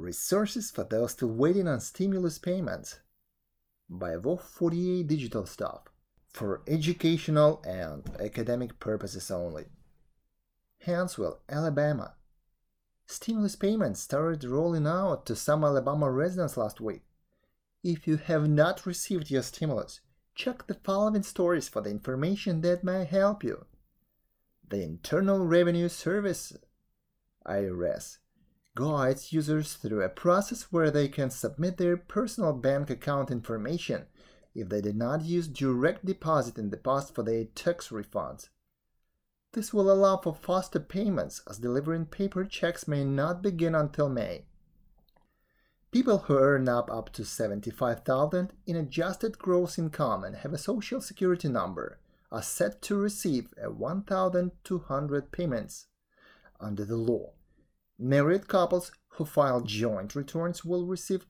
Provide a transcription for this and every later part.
Resources for those still waiting on stimulus payments by Wolf 48 Digital Stuff for educational and academic purposes only. Huntsville, Alabama. Stimulus payments started rolling out to some Alabama residents last week. If you have not received your stimulus, check the following stories for the information that may help you. The Internal Revenue Service, IRS, guides users through a process where they can submit their personal bank account information if they did not use direct deposit in the past for their tax refunds. This will allow for faster payments, as delivering paper checks may not begin until May. People who earn up to $75,000 in adjusted gross income and have a Social Security number are set to receive a $1,200 payments under the law. Married couples who file joint returns will receive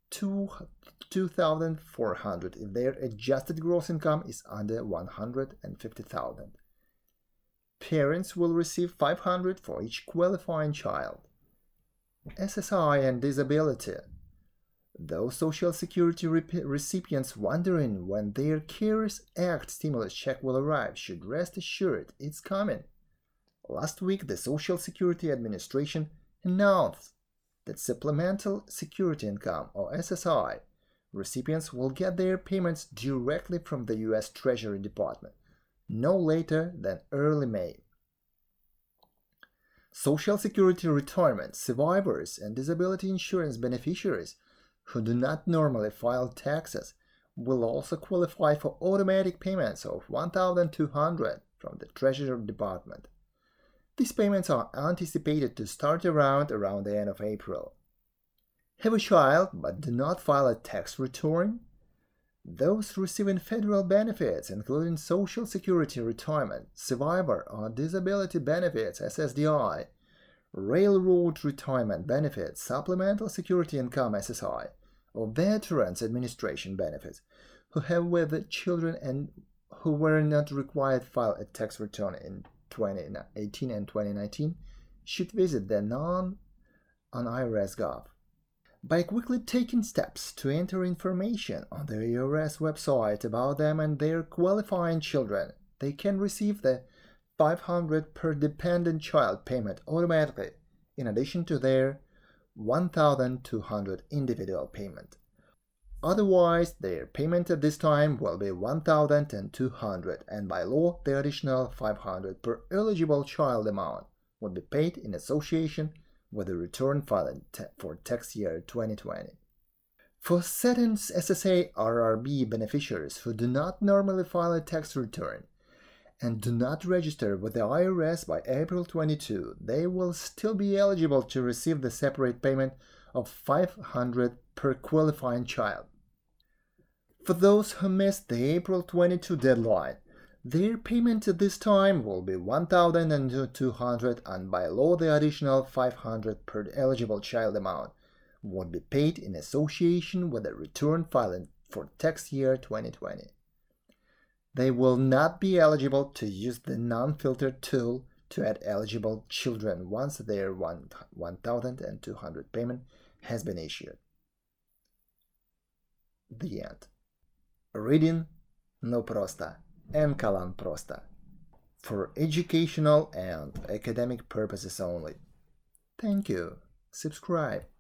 $2,400 if their adjusted gross income is under $150,000. Parents will receive $500 for each qualifying child. SSI and disability. Those Social Security recipients wondering when their CARES Act stimulus check will arrive should rest assured it's coming. Last week, the Social Security Administration announced that Supplemental Security Income, or SSI, recipients will get their payments directly from the U.S. Treasury Department, no later than early May. Social Security retirement survivors and disability insurance beneficiaries who do not normally file taxes will also qualify for automatic payments of $1,200 from the Treasury Department. These payments are anticipated to start around the end of April. Have a child but do not file a tax return? Those receiving federal benefits, including Social Security retirement, survivor or disability benefits (SSDI), railroad retirement benefits, Supplemental Security Income (SSI), or Veterans Administration benefits, who have with children and who were not required to file a tax return in 2018 and 2019, should visit the on IRS.gov. By quickly taking steps to enter information on the IRS website about them and their qualifying children, they can receive the $500 per dependent child payment automatically, in addition to their $1,200 individual payment. Otherwise, their payment at this time will be $1,200, and by law, the additional $500 per eligible child amount would be paid in association with the return filed for tax year 2020. For certain SSA RRB beneficiaries who do not normally file a tax return and do not register with the IRS by April 22, they will still be eligible to receive the separate payment of $500 per qualifying child. For those who missed the April 22 deadline, their payment at this time will be $1,200, and by law the additional $500 per eligible child amount would be paid in association with the return filed for tax year 2020. They will not be eligible to use the non-filtered tool to add eligible children once their $1,200 payment has been issued. The end. Reading No Prosta and Kalan Prosta for educational and academic purposes only. Thank you. Subscribe.